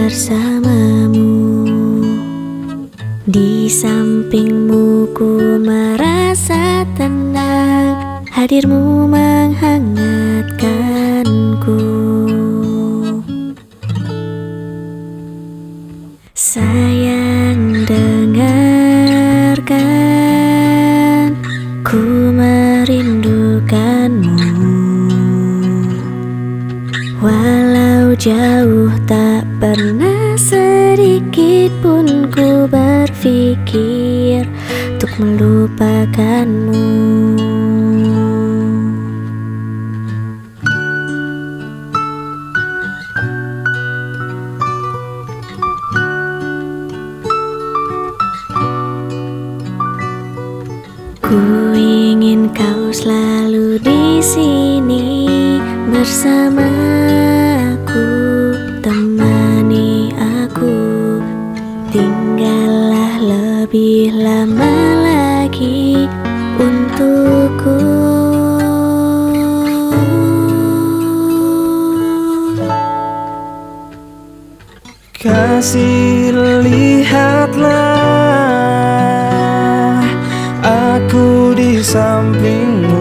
bersamamu. Di sampingmu ku merasa tenang, hadirmu menghangatkanku. Sayang, dengarkan, ku merindukanmu. Walau jauh, tak pernah sedikit pun ku berpikir untuk melupakanmu. Ku ingin kau selalu di sini bersamaku, temani aku. Tinggallah lebih lama lagi untukku. Kasih, lihatlah aku di sampingmu.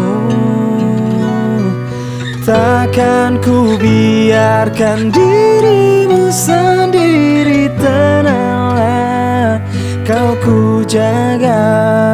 Takkan ku biarkan dirimu sendiri. Tenanglah, kau ku jaga.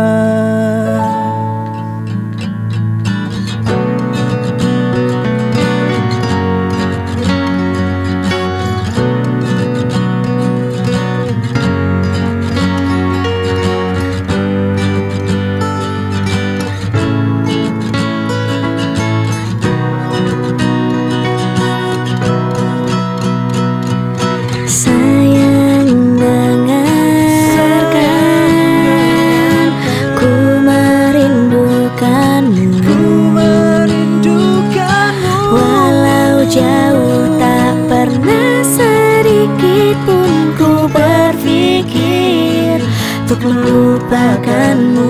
Jauh, tak pernah sedikit pun ku berpikir untuk melupakanmu.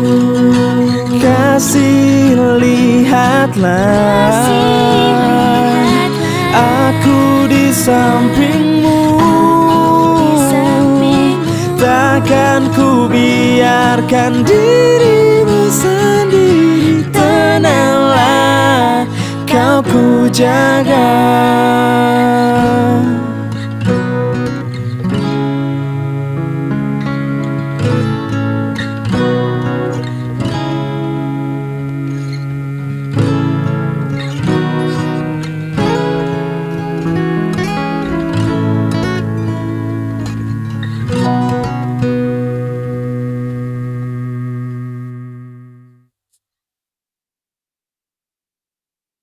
Kasih, lihatlah aku di sampingmu. Takkan ku biarkan dirimu sendiri. Tenanglah, kau ku jaga.